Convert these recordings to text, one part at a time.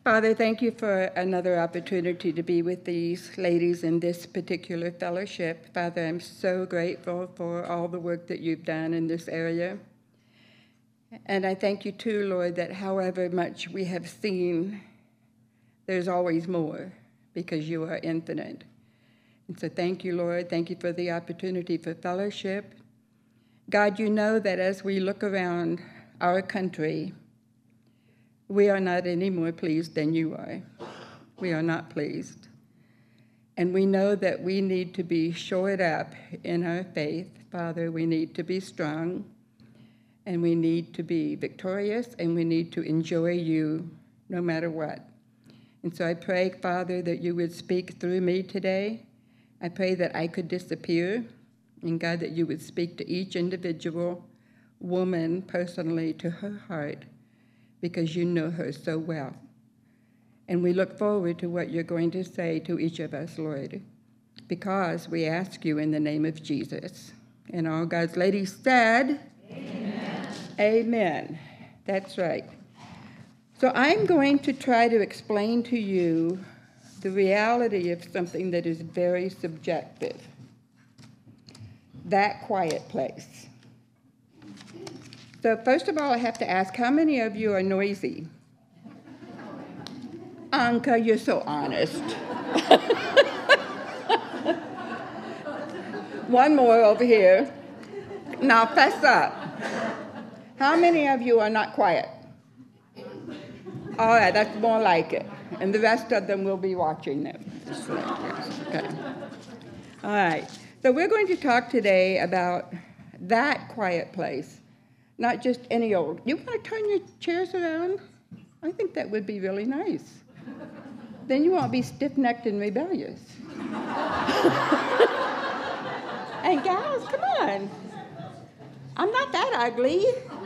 Father, thank you for another opportunity to be with these ladies in this particular fellowship. Father, I'm so grateful for all the work that you've done in this area. And I thank you too, Lord, that however much we have seen, there's always more because you are infinite. And so thank you, Lord. Thank you for the opportunity for fellowship. God, you know that as we look around our country, we are not any more pleased than you are. We are not pleased. And we know that we need to be shored up in our faith. Father, we need to be strong, and we need to be victorious, and we need to enjoy you no matter what. And so I pray, Father, that you would speak through me today. I pray that I could disappear, and God, that you would speak to each individual woman personally to her heart, because you know her so well. And we look forward to what you're going to say to each of us, Lord, because we ask you in the name of Jesus. And all God's ladies said, Amen. Amen. That's right. So I'm going to try to explain to you the reality of something that is very subjective. That quiet place. So first of all, I have to ask, how many of you are noisy? Anka, you're so honest. One more over here. Now fess up. How many of you are not quiet? All right, that's more like it. And the rest of them will be watching them. Okay. All right. So we're going to talk today about that quiet place, not just any old. You want to turn your chairs around? I think that would be really nice. Then you won't be stiff-necked and rebellious. And gals, come on. I'm not that ugly.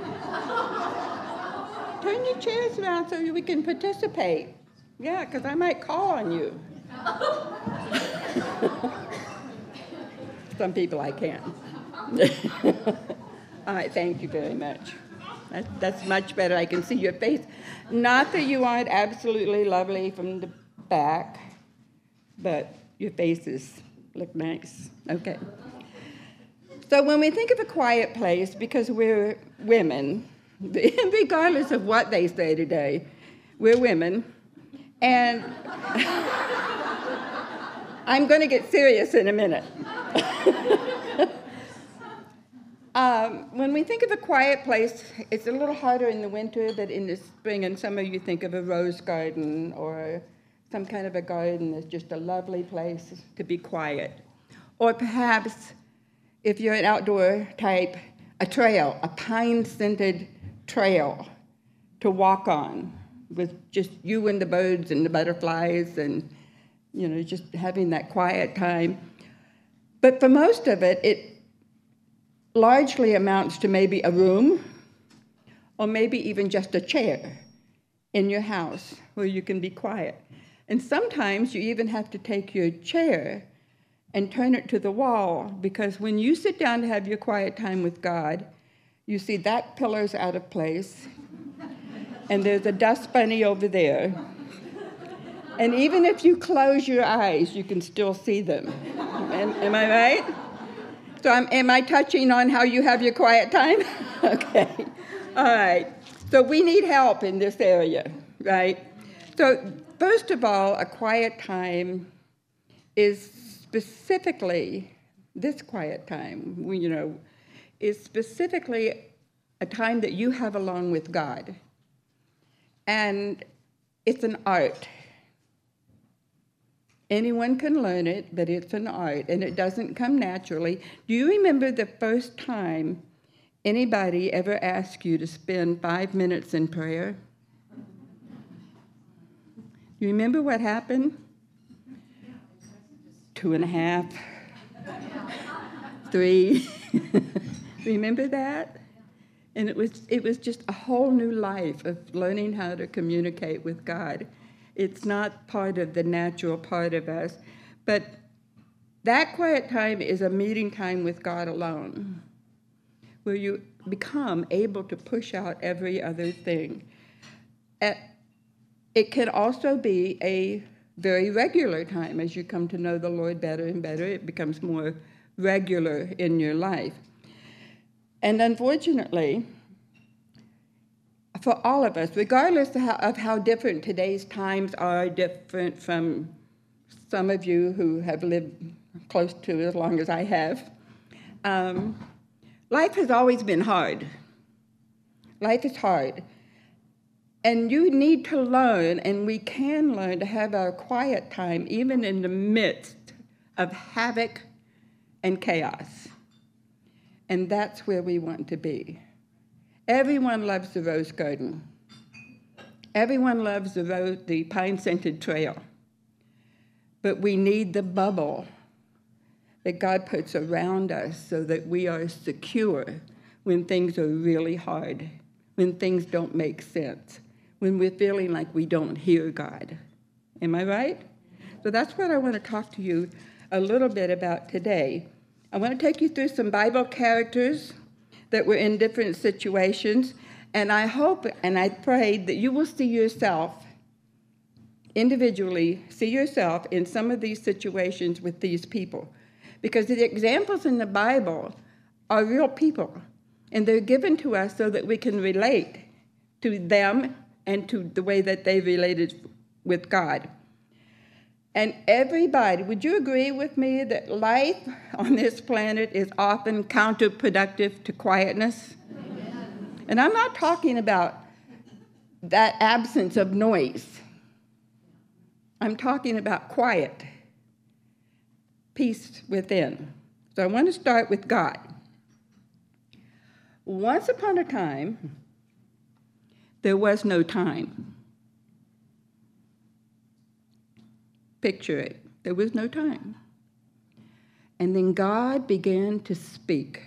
Turn your chairs around so we can participate. Yeah, because I might call on you. Some people I can. All right, thank you very much. That's much better. I can see your face. Not that you aren't absolutely lovely from the back, but your faces look nice. Okay. So when we think of a quiet place, because we're women, regardless of what they say today, we're women, and I'm going to get serious in a minute. When we think of a quiet place, it's a little harder in the winter, but in the spring and summer you think of a rose garden or some kind of a garden that's just a lovely place to be quiet. Or perhaps, if you're an outdoor type, a trail, a pine-scented trail to walk on with just you and the birds and the butterflies and, just having that quiet time. But for most of it, it largely amounts to maybe a room or maybe even just a chair in your house where you can be quiet. And sometimes you even have to take your chair and turn it to the wall, because when you sit down to have your quiet time with God, you see that pillar's out of place, and there's a dust bunny over there. And even if you close your eyes, you can still see them. Am I right? So am I touching on how you have your quiet time? Okay. All right. So we need help in this area, right? So first of all, a quiet time is specifically, this quiet time, is specifically a time that you have alone with God. And it's an art. Anyone can learn it, but it's an art, and it doesn't come naturally. Do you remember the first time anybody ever asked you to spend 5 minutes in prayer? You remember what happened? 2.5, 3. Remember that? And it was just a whole new life of learning how to communicate with God. It's not part of the natural part of us, but that quiet time is a meeting time with God alone, where you become able to push out every other thing. It can also be a very regular time as you come to know the Lord better and better. It becomes more regular in your life. And unfortunately, for all of us, regardless of how different today's times are, different from some of you who have lived close to as long as I have, life has always been hard. Life is hard. And you need to learn, and we can learn, to have our quiet time even in the midst of havoc and chaos. And that's where we want to be. Everyone loves the rose garden. Everyone loves the pine-scented trail. But we need the bubble that God puts around us so that we are secure when things are really hard, when things don't make sense, when we're feeling like we don't hear God. Am I right? So that's what I want to talk to you a little bit about today. I want to take you through some Bible characters that were in different situations, and I hope and I pray that you will see yourself individually, see yourself in some of these situations with these people. Because the examples in the Bible are real people, and they're given to us so that we can relate to them and to the way that they related with God. And everybody, would you agree with me that life on this planet is often counterproductive to quietness? Amen. And I'm not talking about that absence of noise. I'm talking about quiet, peace within. So I want to start with God. Once upon a time, there was no time. Picture it. There was no time. And then God began to speak.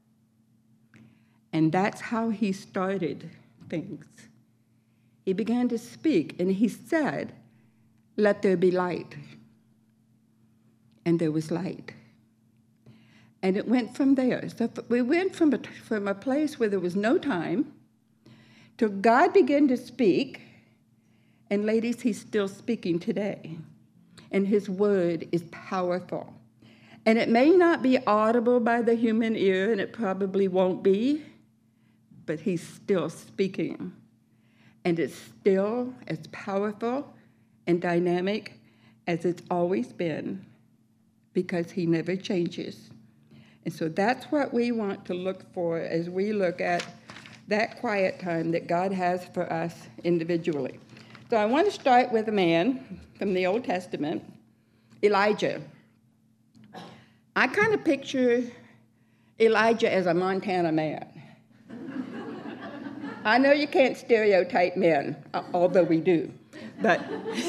And that's how he started things. He began to speak, and he said, "Let there be light." And there was light. And it went from there. So we went from a place where there was no time to God began to speak. And ladies, he's still speaking today. And his word is powerful. And it may not be audible by the human ear, and it probably won't be, but he's still speaking. And it's still as powerful and dynamic as it's always been, because he never changes. And so that's what we want to look for as we look at that quiet time that God has for us individually. So I want to start with a man from the Old Testament, Elijah. I kind of picture Elijah as a Montana man. I know you can't stereotype men, although we do, but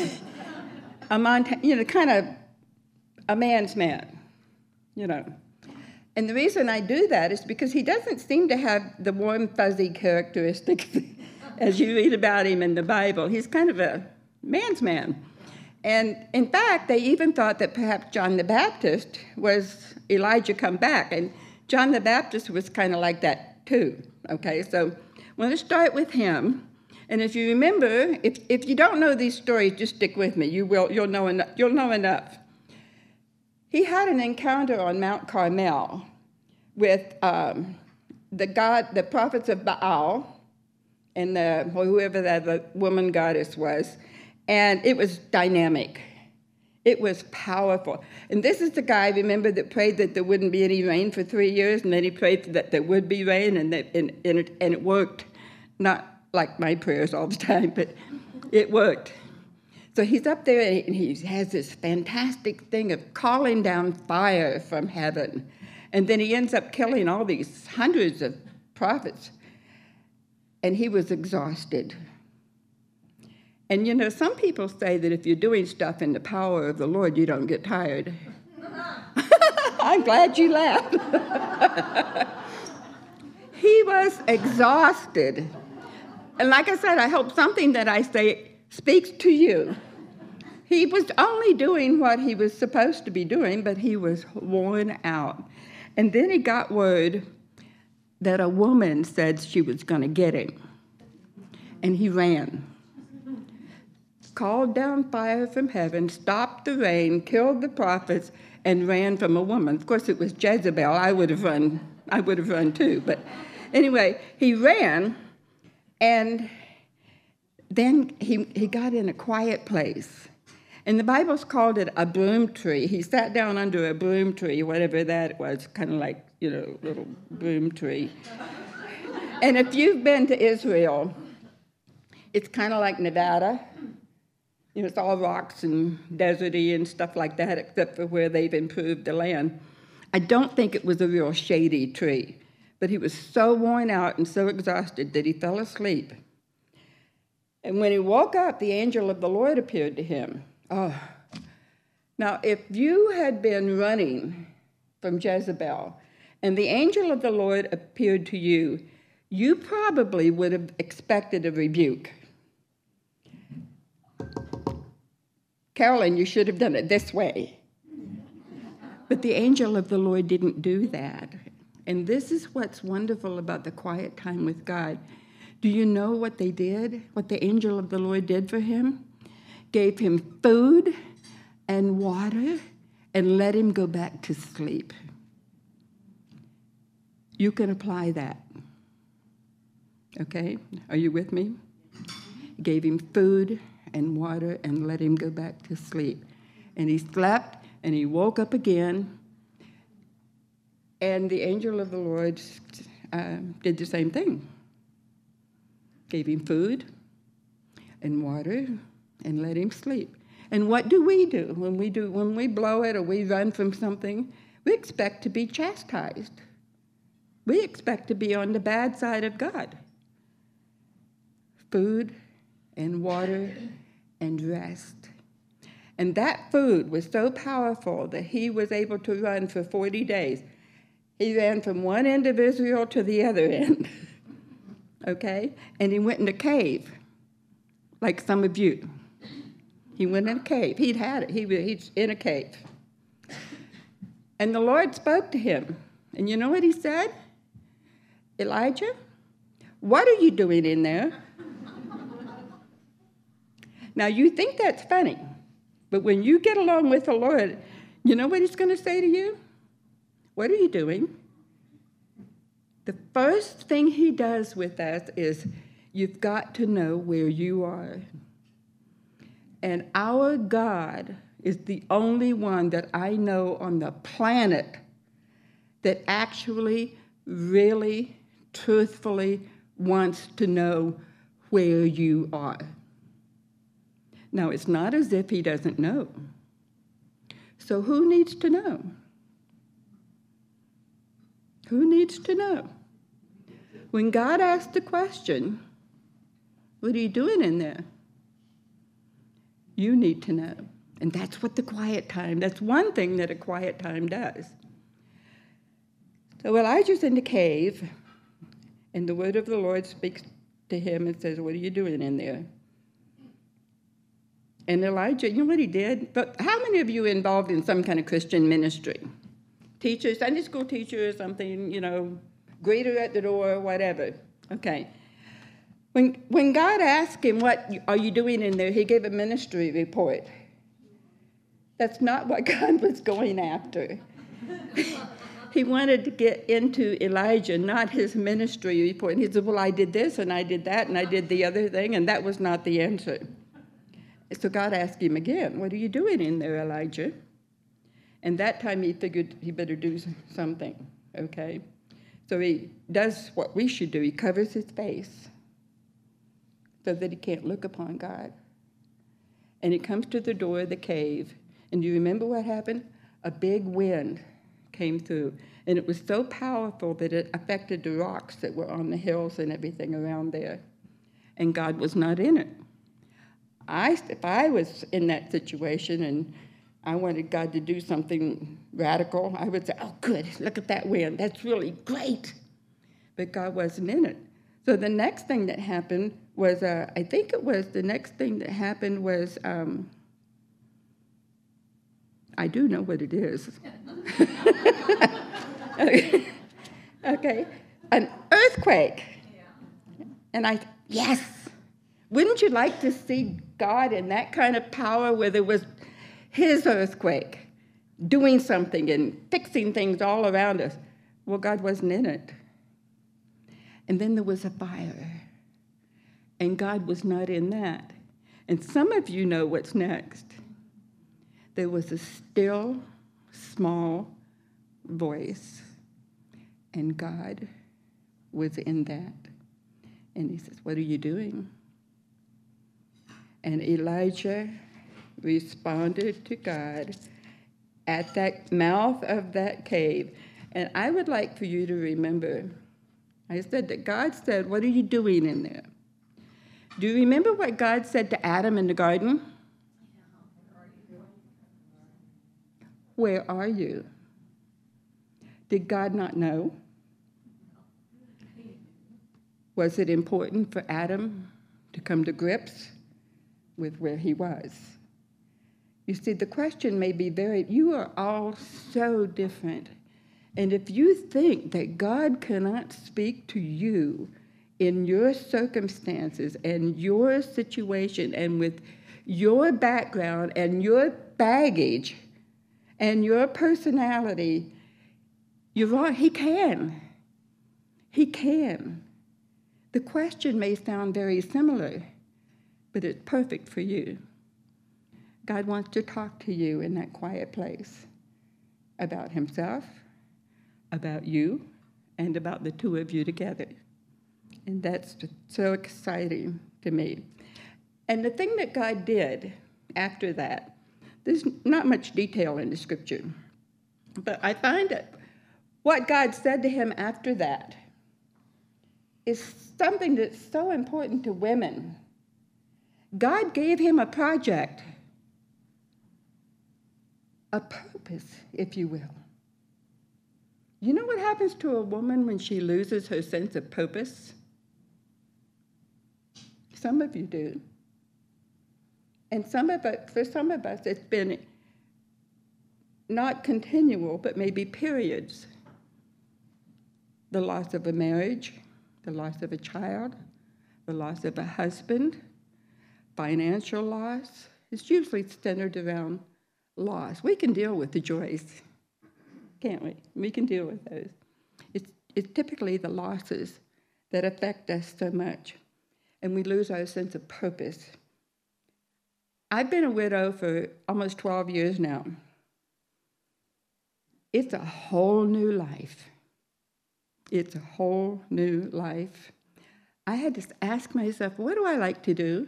kind of a man's man, And the reason I do that is because he doesn't seem to have the warm, fuzzy characteristics as you read about him in the Bible. He's kind of a man's man. And in fact, they even thought that perhaps John the Baptist was Elijah come back. And John the Baptist was kind of like that too. Okay, so I want to start with him. And if you remember, if you don't know these stories, just stick with me. You'll know enough. He had an encounter on Mount Carmel with the prophets of Baal and whoever the woman goddess was, and it was dynamic. It was powerful. And this is the guy, remember, that prayed that there wouldn't be any rain for 3 years, and then he prayed that there would be rain, and it worked. Not like my prayers all the time, but it worked. So he's up there, and he has this fantastic thing of calling down fire from heaven. And then he ends up killing all these hundreds of prophets. And he was exhausted. And some people say that if you're doing stuff in the power of the Lord, you don't get tired. I'm glad you laughed. He was exhausted. And like I said, I hope something that I say speaks to you. He was only doing what he was supposed to be doing, but he was worn out. And then he got word that a woman said she was going to get him. And he ran. called down fire from heaven, stopped the rain, killed the prophets, and ran from a woman. Of course, it was Jezebel. I would have run too. But anyway, he ran, and then he got in a quiet place. And the Bible's called it a broom tree. He sat down under a broom tree, whatever that was, kind of like, little broom tree. And if you've been to Israel, it's kind of like Nevada. It's all rocks and deserty and stuff like that, except for where they've improved the land. I don't think it was a real shady tree, but he was so worn out and so exhausted that he fell asleep. And when he woke up, the angel of the Lord appeared to him. Oh, now if you had been running from Jezebel and the angel of the Lord appeared to you, you probably would have expected a rebuke. Carolyn, you should have done it this way. But the angel of the Lord didn't do that. And this is what's wonderful about the quiet time with God. Do you know what they did? What the angel of the Lord did for him? Gave him food and water and let him go back to sleep. You can apply that. Okay? Are you with me? Gave him food and water and let him go back to sleep. And he slept and he woke up again. And the angel of the Lord did the same thing. Gave him food and water and let him sleep. And what do when we blow it or we run from something? We expect to be chastised. We expect to be on the bad side of God. Food and water and rest. And that food was so powerful that he was able to run for 40 days. He ran from one end of Israel to the other end. Okay? And he went in a cave, like some of you. He went in a cave. He'd had it. He's in a cave. And the Lord spoke to him. And you know what he said? Elijah, what are you doing in there? Now, you think that's funny, but when you get along with the Lord, you know what he's going to say to you? What are you doing? The first thing he does with us is, you've got to know where you are. And our God is the only one that I know on the planet that actually, really, truthfully wants to know where you are. Now, it's not as if he doesn't know. So who needs to know? Who needs to know? When God asks the question, what are you doing in there? You need to know. And that's what the quiet time, that's one thing that a quiet time does. So Elijah's in the cave, and the word of the Lord speaks to him and says, what are you doing in there? And Elijah, you know what he did? But how many of you are involved in some kind of Christian ministry? Teacher, Sunday school teacher or something, greeter at the door, whatever. Okay. When God asked him, what are you doing in there, he gave a ministry report. That's not what God was going after. He wanted to get into Elijah, not his ministry report. And he said, well, I did this, and I did that, and I did the other thing, and that was not the answer. So God asked him again, what are you doing in there, Elijah? And that time he figured he better do something, okay? So he does what we should do. He covers his face so that he can't look upon God. And he comes to the door of the cave. And do you remember what happened? A big wind came through. And it was so powerful that it affected the rocks that were on the hills and everything around there. And God was not in it. If I was in that situation and I wanted God to do something radical, I would say, oh, good, look at that wind. That's really great. But God wasn't in it. So the next thing that happened was, I do know what it is. Okay, an earthquake. And yes, Wouldn't you like to see God in that kind of power where there was his earthquake doing something and fixing things all around us? Well, God wasn't in it. And then there was a fire, and God was not in that. And some of you know what's next. There was a still, small voice, and God was in that. And he says, "What are you doing?" And Elijah responded to God at that mouth of that cave. And I would like for you to remember, I said that God said, "What are you doing in there?" Do you remember what God said to Adam in the garden? Where are you? Did God not know? Was it important for Adam to come to grips with where he was? You see, the question may be you are all so different. And if you think that God cannot speak to you in your circumstances and your situation and with your background and your baggage and your personality, you're wrong. He can. He can. The question may sound very similar, but it's perfect for you. God wants to talk to you in that quiet place about himself, about you, and about the two of you together. And that's so exciting to me. And the thing that God did after that, there's not much detail in the scripture, but I find that what God said to him after that is something that's so important to women. God gave him a project, a purpose, if you will. You know what happens to a woman when she loses her sense of purpose? Some of you do. And for some of us, it's been not continual, but maybe periods. The loss of a marriage, the loss of a child, the loss of a husband, financial loss. It's usually centered around loss. We can deal with the joys, can't we? We can deal with those. It's typically the losses that affect us so much, and we lose our sense of purpose. I've been a widow for almost 12 years now. It's a whole new life. It's a whole new life. I had to ask myself, what do I like to do?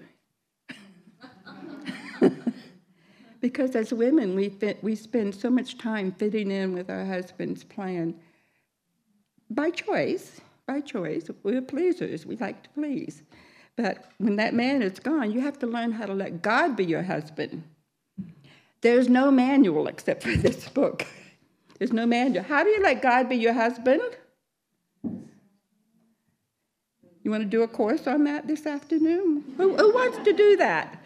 Because as women, we spend so much time fitting in with our husband's plan. By choice. We're pleasers. We like to please. But when that man is gone, you have to learn how to let God be your husband. There's no manual except for this book. There's no manual. How do you let God be your husband? You want to do a course on that this afternoon? Who wants to do that?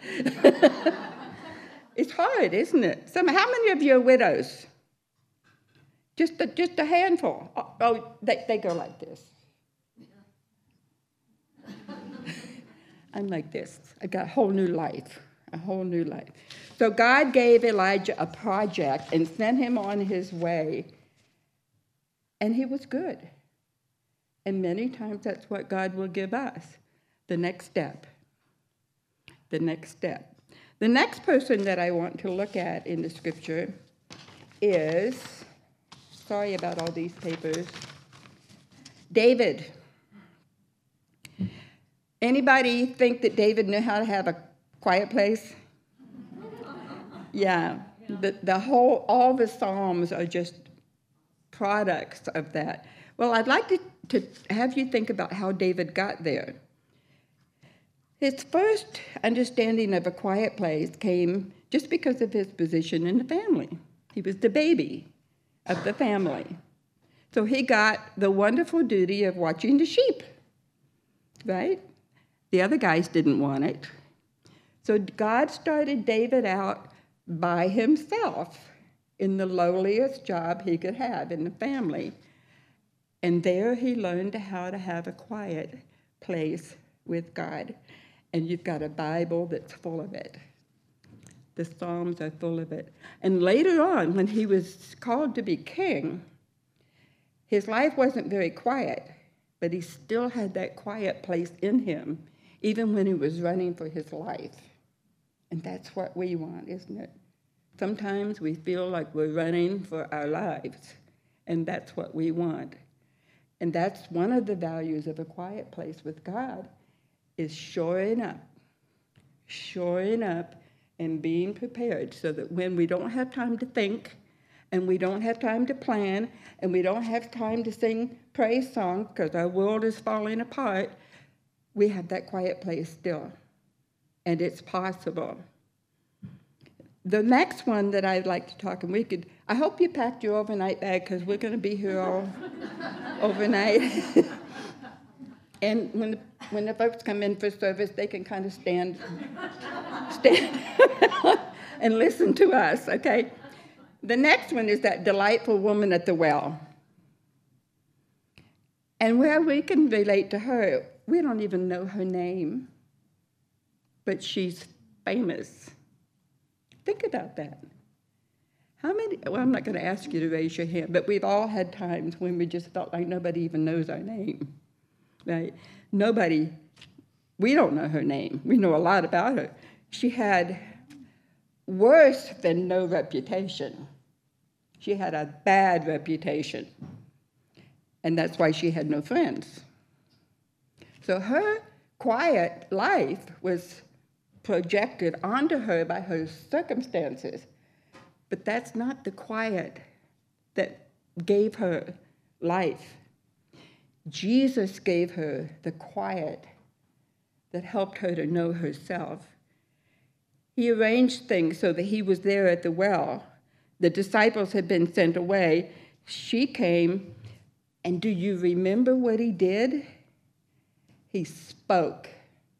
It's hard, isn't it? How many of you are widows? Just a handful. Oh, they go like this. I'm like this. I got a whole new life. So God gave Elijah a project and sent him on his way. And he was good. And many times that's what God will give us, the next step. The next person that I want to look at in the scripture is, sorry about all these papers, David. Anybody think that David knew how to have a quiet place? Yeah. All the Psalms are just products of that. Well, I'd like to have you think about how David got there. His first understanding of a quiet place came just because of his position in the family. He was the baby of the family. So he got the wonderful duty of watching the sheep, right? The other guys didn't want it. So God started David out by himself in the lowliest job he could have in the family. And there he learned how to have a quiet place with God. And you've got a Bible that's full of it. The Psalms are full of it. And later on, when he was called to be king, his life wasn't very quiet, but he still had that quiet place in him, even when he was running for his life. And that's what we want, isn't it? Sometimes we feel like we're running for our lives, and that's what we want. And that's one of the values of a quiet place with God, is shoring up and being prepared so that when we don't have time to think, and we don't have time to plan, and we don't have time to sing praise songs because our world is falling apart, we have that quiet place still. And it's possible. The next one that I'd like to talk, and I hope you packed your overnight bag because we're going to be here all overnight. And when the folks come in for service, they can kind of stand and listen to us, okay? The next one is that delightful woman at the well. And where we can relate to her, we don't even know her name, but she's famous. Think about that. Well, I'm not going to ask you to raise your hand, but we've all had times when we just felt like nobody even knows our name, right? We don't know her name. We know a lot about her. She had worse than no reputation. She had a bad reputation, and that's why she had no friends. So her quiet life was projected onto her by her circumstances, but that's not the quiet that gave her life. Jesus gave her the quiet that helped her to know herself. He arranged things so that he was there at the well. The disciples had been sent away. She came, and do you remember what he did? He spoke.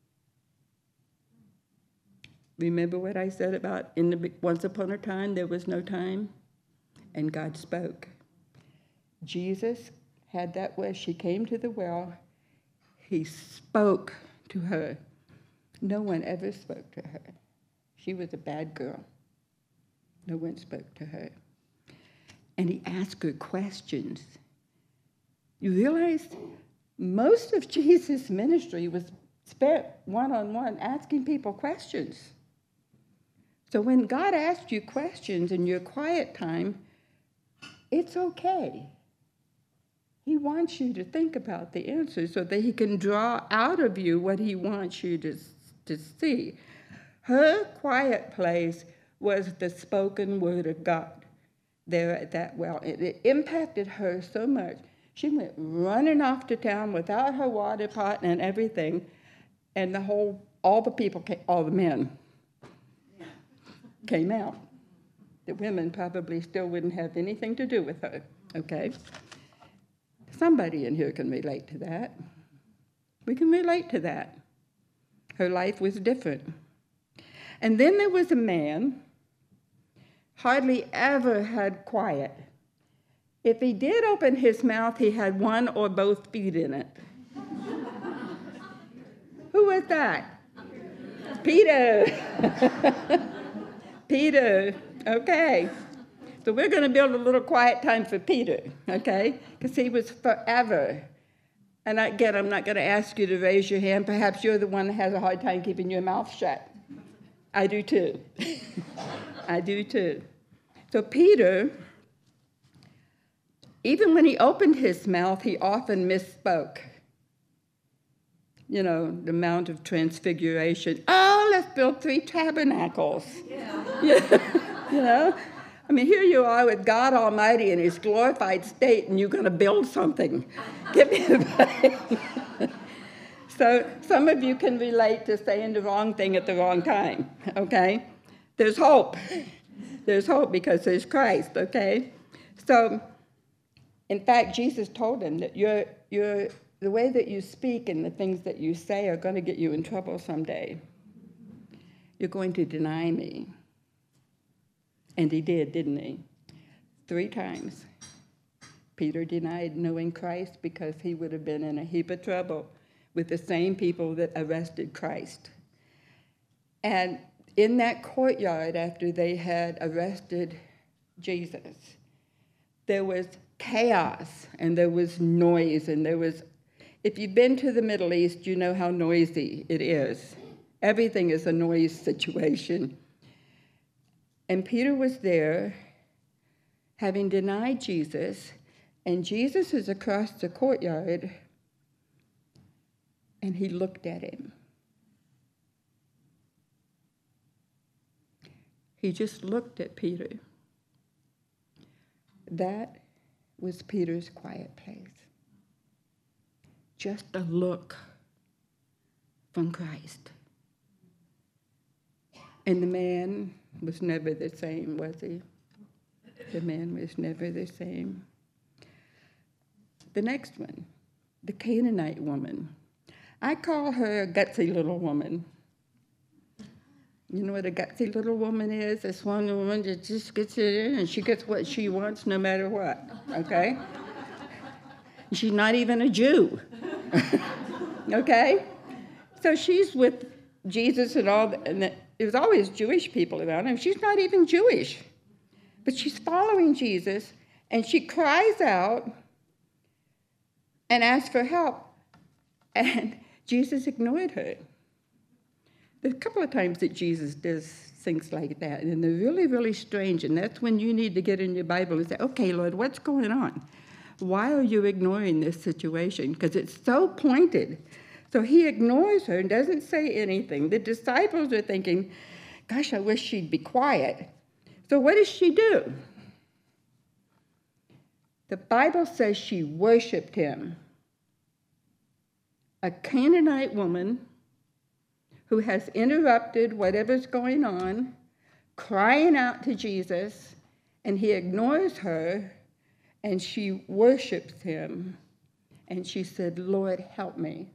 Remember what I said about once upon a time there was no time? And God spoke. Jesus had that where she came to the well. He spoke to her. No one ever spoke to her. She was a bad girl. No one spoke to her. And he asked her questions. You realize most of Jesus' ministry was spent one-on-one asking people questions. So when God asks you questions in your quiet time, it's okay. He wants you to think about the answers so that he can draw out of you what he wants you to see. Her quiet place was the spoken word of God there at that well. It impacted her so much. She went running off to town without her water pot and everything, and all the men came out. The women probably still wouldn't have anything to do with her, okay? Somebody in here can relate to that. We can relate to that. Her life was different. And then there was a man, hardly ever had quiet. If he did open his mouth, he had one or both feet in it. Who was that? Peter. Peter, okay. So we're going to build a little quiet time for Peter, okay? Because he was forever. And again, I'm not going to ask you to raise your hand. Perhaps you're the one that has a hard time keeping your mouth shut. I do too. I do too. So Peter, even when he opened his mouth, he often misspoke. You know, the Mount of Transfiguration. Oh, let's build 3 tabernacles. Yeah. You know? I mean, here you are with God Almighty in his glorified state, and you're going to build something. Give me a break. So some of you can relate to saying the wrong thing at the wrong time, okay? There's hope. There's hope because there's Christ, okay? So, in fact, Jesus told him that the way that you speak and the things that you say are going to get you in trouble someday. You're going to deny me. And he did, didn't he? 3 times. Peter denied knowing Christ because he would have been in a heap of trouble with the same people that arrested Christ. And in that courtyard, after they had arrested Jesus, there was chaos and there was noise and there was, if you've been to the Middle East, you know how noisy it is. Everything is a noise situation. And Peter was there, having denied Jesus, and Jesus is across the courtyard, and he looked at him. He just looked at Peter. That was Peter's quiet place. Just a look from Christ. And the man was never the same, was he? The man was never the same. The next one, the Canaanite woman. I call her a gutsy little woman. You know what a gutsy little woman is? It's one woman that just gets it in and she gets what she wants no matter what, okay? She's not even a Jew, okay? So she's with Jesus and all, and there's always Jewish people around him. She's not even Jewish, but she's following Jesus, and she cries out and asks for help, and Jesus ignored her. There's a couple of times that Jesus does things like that, and they're really, really strange, and that's when you need to get in your Bible and say, okay, Lord, what's going on? Why are you ignoring this situation? Because it's so pointed. So he ignores her and doesn't say anything. The disciples are thinking, gosh, I wish she'd be quiet. So what does she do? The Bible says she worshiped him. A Canaanite woman who has interrupted whatever's going on, crying out to Jesus, and he ignores her, and she worships him. And she said, Lord, help me.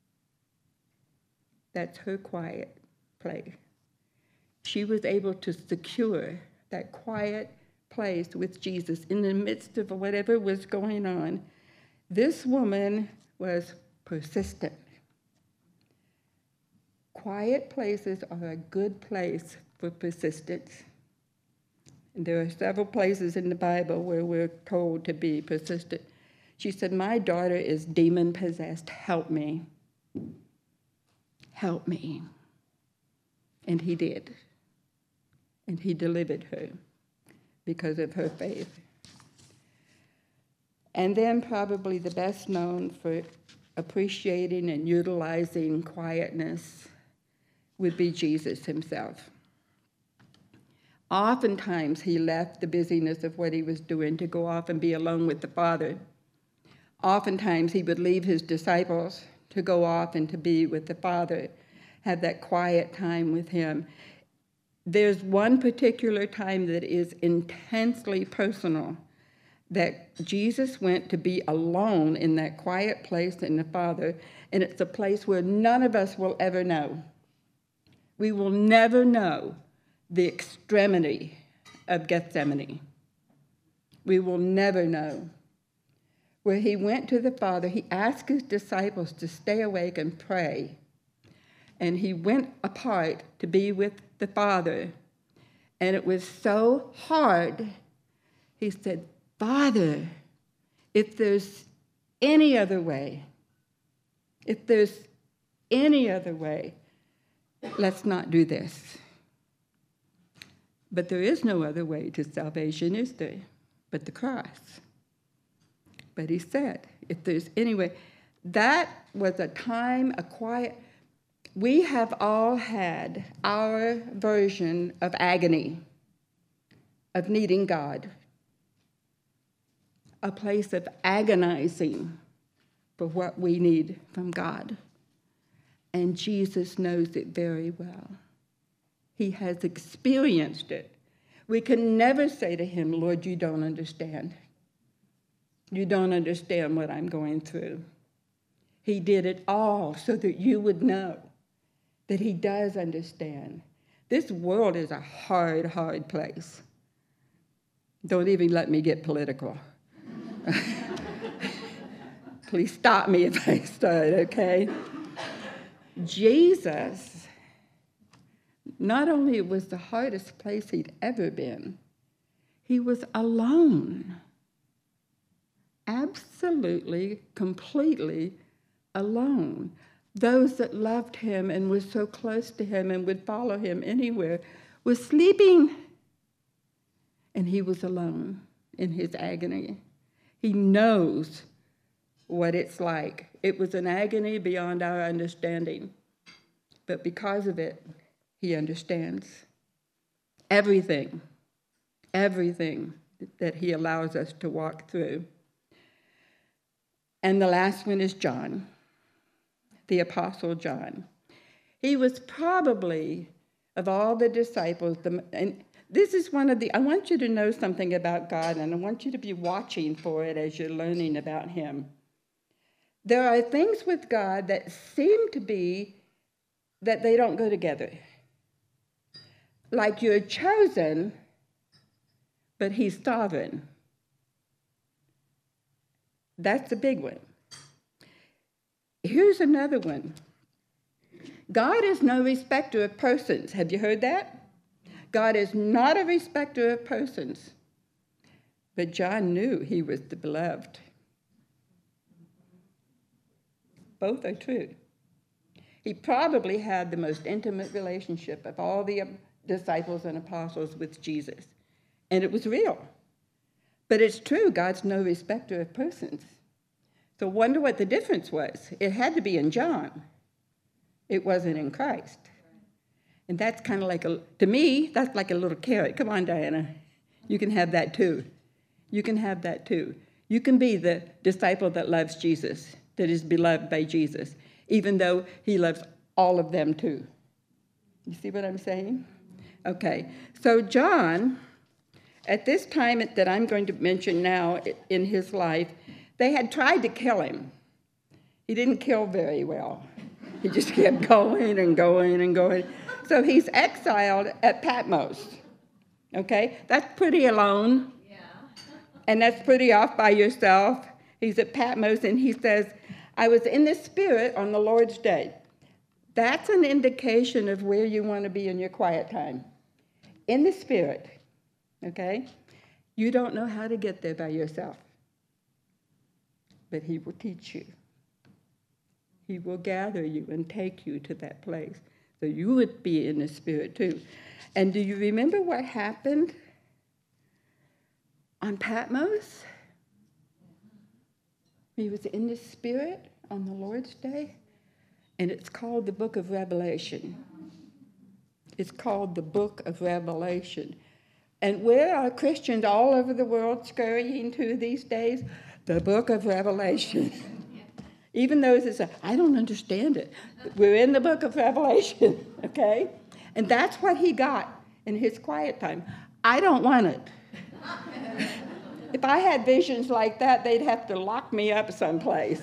That's her quiet place. She was able to secure that quiet place with Jesus in the midst of whatever was going on. This woman was persistent. Quiet places are a good place for persistence. And there are several places in the Bible where we're told to be persistent. She said, my daughter is demon-possessed. Help me. Help me. And he did. And he delivered her because of her faith. And then probably the best known for appreciating and utilizing quietness would be Jesus himself. Oftentimes, he left the busyness of what he was doing to go off and be alone with the Father. Oftentimes, he would leave his disciples to go off and to be with the Father, have that quiet time with him. There's one particular time that is intensely personal, that Jesus went to be alone in that quiet place in the Father, and it's a place where none of us will ever know. We will never know the extremity of Gethsemane. We will never know. Where he went to the Father, he asked his disciples to stay awake and pray. And he went apart to be with the Father. And it was so hard, he said, Father, if there's any other way, let's not do this. But there is no other way to salvation, is there? But the cross. But he said, if there's any way, that was a time, a quiet. We have all had our version of agony, of needing God, a place of agonizing for what we need from God. And Jesus knows it very well. He has experienced it. We can never say to him, Lord, you don't understand. You don't understand what I'm going through. He did it all so that you would know that he does understand. This world is a hard, hard place. Don't even let me get political. Please stop me if I start, okay? Jesus not only it was the hardest place he'd ever been, he was alone. Absolutely, completely alone. Those that loved him and were so close to him and would follow him anywhere were sleeping. And he was alone in his agony. He knows what it's like. It was an agony beyond our understanding. But because of it, he understands everything that he allows us to walk through. And the last one is John, the Apostle John. He was probably, of all the disciples, and this is I want you to know something about God, and I want you to be watching for it as you're learning about him. There are things with God that seem to be that they don't go together. Like you're chosen, but he's sovereign. That's a big one. Here's another one. God is no respecter of persons. Have you heard that? God is not a respecter of persons. But John knew he was the beloved. Both are true. He probably had the most intimate relationship of all the disciples and apostles with Jesus. And it was real. But it's true, God's no respecter of persons. So wonder what the difference was. It had to be in John. It wasn't in Christ. And that's kind of like, to me, that's like a little carrot. Come on, Diana. You can have that too. You can have that too. You can be the disciple that loves Jesus, that is beloved by Jesus, even though he loves all of them too. You see what I'm saying? Okay. So John, at this time that I'm going to mention now in his life, they had tried to kill him. He didn't kill very well. He just kept going and going and going. So he's exiled at Patmos. Okay? That's pretty alone. Yeah. And that's pretty off by yourself. He's at Patmos and he says, I was in the Spirit on the Lord's day. That's an indication of where you want to be in your quiet time. In the Spirit. Okay? You don't know how to get there by yourself. But he will teach you. He will gather you and take you to that place. So you would be in the Spirit too. And do you remember what happened on Patmos? He was in the Spirit on the Lord's day. And it's called the Book of Revelation. It's called the Book of Revelation. And where are Christians all over the world scurrying to these days? The Book of Revelation. Even those that say, I don't understand it. We're in the Book of Revelation, okay? And that's what he got in his quiet time. I don't want it. If I had visions like that, they'd have to lock me up someplace.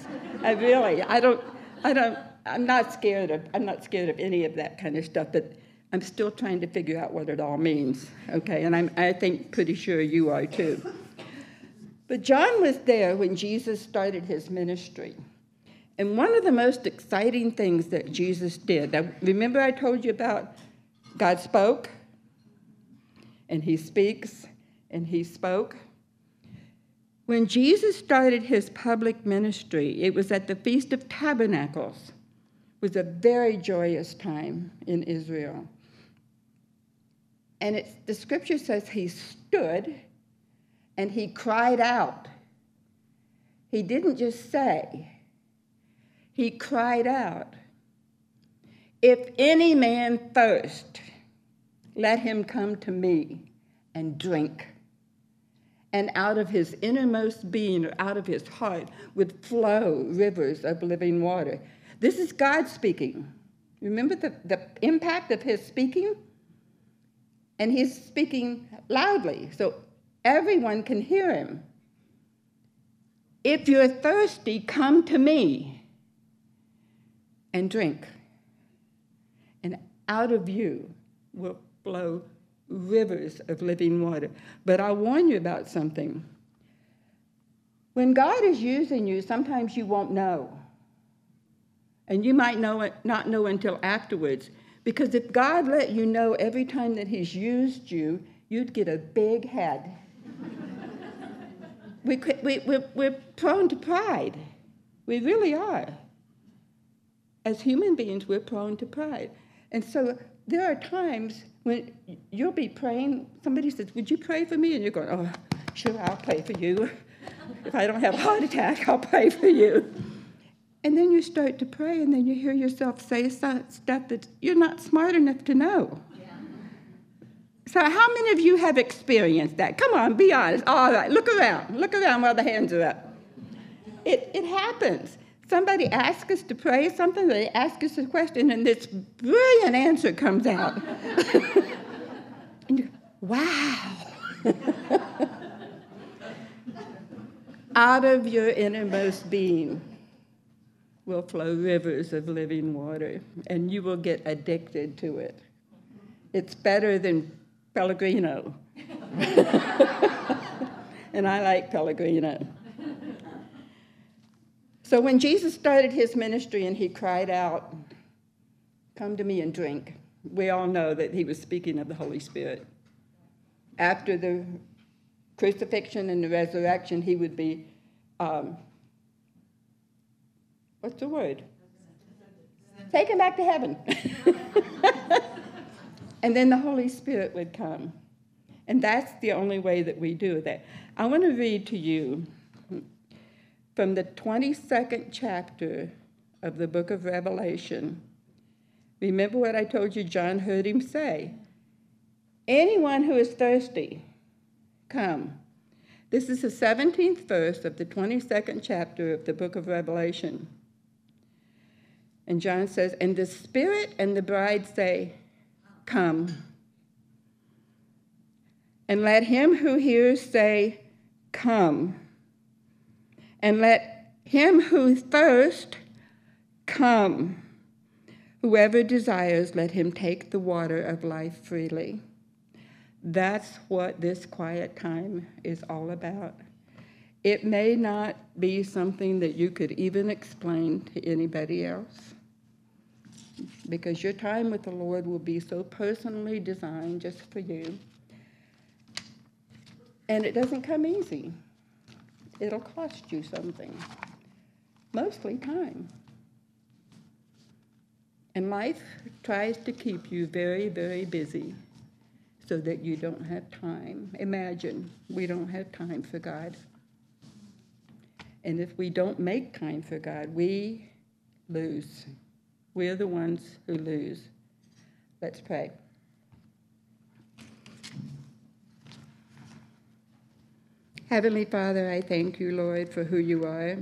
I'm not scared of any of that kind of stuff, but I'm still trying to figure out what it all means, okay? And I think pretty sure you are too. But John was there when Jesus started his ministry. And one of the most exciting things that Jesus did, now, remember I told you about God spoke, and he speaks, and he spoke? When Jesus started his public ministry, it was at the Feast of Tabernacles. It was a very joyous time in Israel. And the scripture says he stood and he cried out. He didn't just say, he cried out, if any man thirst, let him come to me and drink. And out of his innermost being, or out of his heart, would flow rivers of living water. This is God speaking. Remember the impact of his speaking? And he's speaking loudly, so everyone can hear him. If you're thirsty, come to me and drink. And out of you will flow rivers of living water. But I'll warn you about something. When God is using you, sometimes you won't know. And you might not know until afterwards. Because if God let you know every time that he's used you, you'd get a big head. We're prone to pride. We really are. As human beings, we're prone to pride. And so there are times when you'll be praying, somebody says, would you pray for me? And you're going, oh, sure, I'll pray for you. If I don't have a heart attack, I'll pray for you. And then you start to pray, and then you hear yourself say stuff that you're not smart enough to know. Yeah. So how many of you have experienced that? Come on, be honest. All right, look around. Look around while the hands are up. It happens. Somebody asks us to pray something, they ask us a question, and this brilliant answer comes out. And you go, wow. Out of your innermost being will flow rivers of living water, and you will get addicted to it. It's better than Pellegrino. And I like Pellegrino. So when Jesus started his ministry and he cried out, come to me and drink, we all know that he was speaking of the Holy Spirit. After the crucifixion and the resurrection, he would be, what's the word? Taken back to heaven. And then the Holy Spirit would come. And that's the only way that we do that. I want to read to you from the 22nd chapter of the book of Revelation. Remember what I told you John heard him say. Anyone who is thirsty, come. This is the 17th verse of the 22nd chapter of the book of Revelation. And John says, and the Spirit and the bride say, come. And let him who hears say, come. And let him who thirsts come. Whoever desires, let him take the water of life freely. That's what this quiet time is all about. It may not be something that you could even explain to anybody else, because your time with the Lord will be so personally designed just for you. And it doesn't come easy. It'll cost you something, mostly time. And life tries to keep you very, very busy so that you don't have time. Imagine we don't have time for God. And if we don't make time for God, we lose. We're the ones who lose. Let's pray. Heavenly Father, I thank you, Lord, for who you are.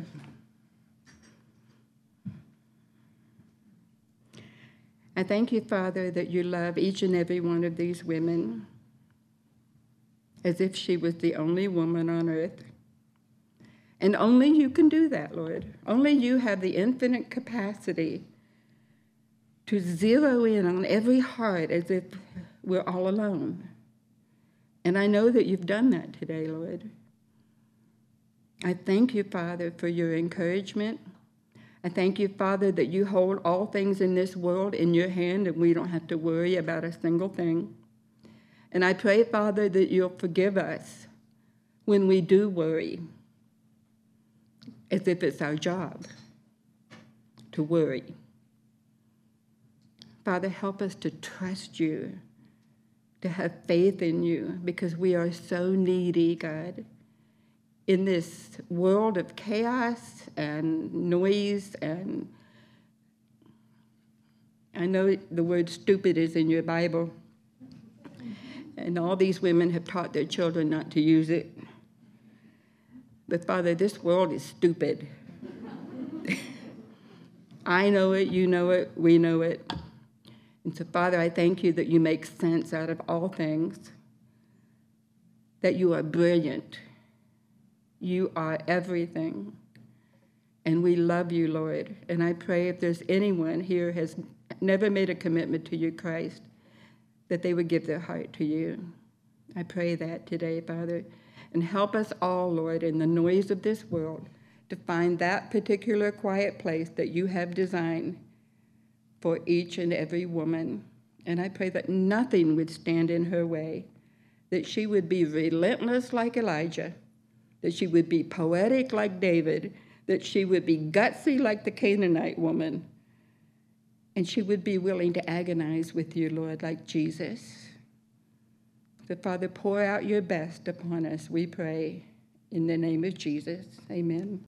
I thank you, Father, that you love each and every one of these women as if she was the only woman on earth. And only you can do that, Lord. Only you have the infinite capacity to zero in on every heart as if we're all alone. And I know that you've done that today, Lord. I thank you, Father, for your encouragement. I thank you, Father, that you hold all things in this world in your hand and we don't have to worry about a single thing. And I pray, Father, that you'll forgive us when we do worry, as if it's our job to worry. Father, help us to trust you, to have faith in you, because we are so needy, God. In this world of chaos and noise, and I know the word stupid is in your Bible, and all these women have taught their children not to use it. But Father, this world is stupid. I know it, you know it, we know it. And so, Father, I thank you that you make sense out of all things, that you are brilliant. You are everything. And we love you, Lord. And I pray if there's anyone here has never made a commitment to you, Christ, that they would give their heart to you. I pray that today, Father. And help us all, Lord, in the noise of this world, to find that particular quiet place that you have designed for each and every woman And I pray that nothing would stand in her way, that she would be relentless like Elijah, that she would be poetic like David, that she would be gutsy like the Canaanite woman, and she would be willing to agonize with you, Lord, like Jesus. So, Father, pour out your best upon us, we pray, in the name of Jesus. Amen.